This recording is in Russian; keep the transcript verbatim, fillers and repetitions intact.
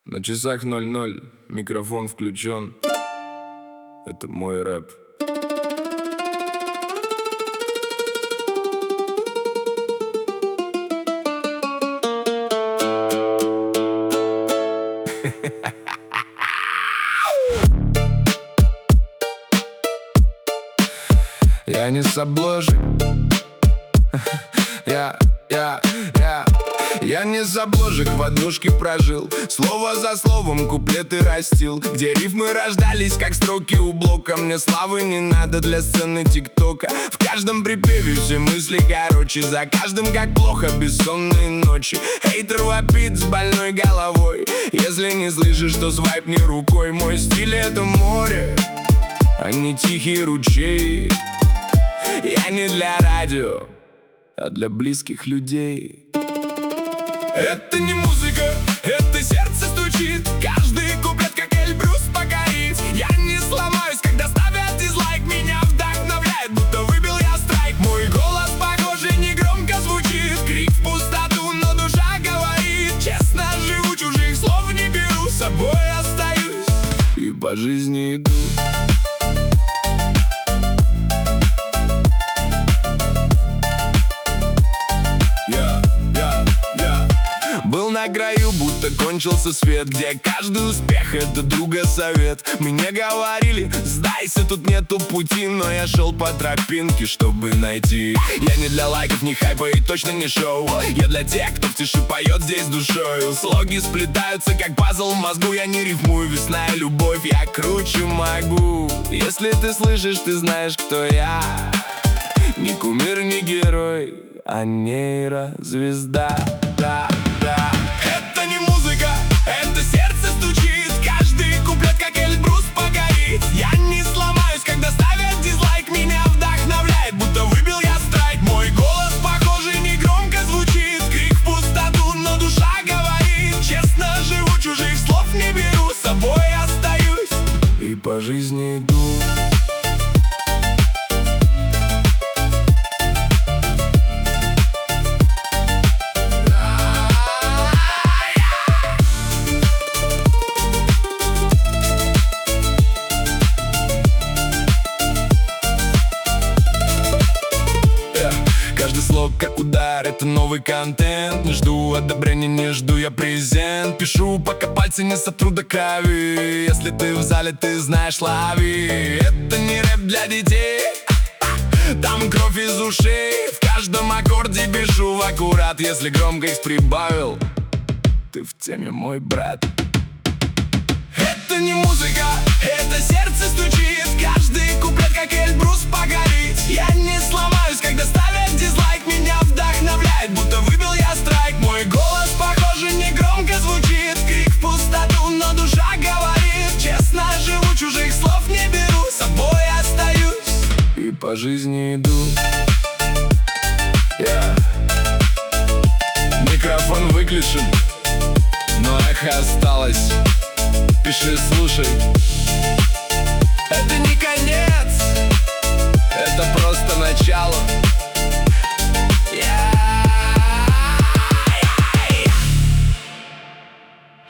На часах ноль ноль, микрофон включен. Это мой рэп. Я не с обложек. Я, я, я Я не с обложек, в однушке прожил. Слово за словом куплеты растил, где рифмы рождались, как строки у блока. Мне славы не надо для сцены тиктока. В каждом припеве все мысли короче. За каждым как плохо бессонные ночи. Хейтер вопит с больной головой. Если не слышишь, то свайп не рукой. Мой стиль — это море, а не тихий ручей. Я не для радио, а для близких людей. Это не музыка, это сердце стучит. Каждый куплет как Эльбрус покорит. Я не сломаюсь, когда ставят дизлайк. Меня вдохновляет, будто выбил я страйк. Мой голос, похоже, не громко звучит. Крик в пустоту, но душа говорит. Честно живу, чужих слов не беру. С собой остаюсь и по жизни иду. Был на краю, будто кончился свет, где каждый успех — это друга совет. Мне говорили, сдайся, тут нету пути, но я шел по тропинке, чтобы найти. Я не для лайков, не хайпа и точно не шоу. Я для тех, кто в тиши поет здесь душою. Слоги сплетаются, как пазл в мозгу. Я не рифмую, весна и любовь, я круче могу. Если ты слышишь, ты знаешь, кто я. Не кумир, не герой, а нейрозвезда. Да, да. Это не музыка, это сердце стучит. Каждый куплет как Эльбрус покорит. Я не сломаюсь, когда ставят дизлайк. Меня вдохновляет, будто выбил я страйк. Мой голос, похоже, не громко звучит. Крик в пустоту, но душа говорит. Честно живу, чужих слов не беру. С собой остаюсь и по жизни иду. Каждый слог как удар, это новый контент. Не жду одобрения, не жду я презент. Пишу, пока пальцы не сотру до крови. Если ты в зале, ты знаешь, лови. Это не рэп для детей, там кровь из ушей. В каждом аккорде пишу в аккурат. Если громкость прибавил, ты в теме, мой брат. Это не музыка, это сердце стучит. Каждый куплет как Эльбрус покорит. Я не сломаюсь, когда ставят дизлайк. Меня вдохновляет, будто выбил я страйк. Мой голос, похоже, не громко звучит. Крик в пустоту, но душа говорит. Честно живу, чужих слов не беру. С собой остаюсь и по жизни иду. yeah. Микрофон выключен, но эхо осталось. Пиши, слушай.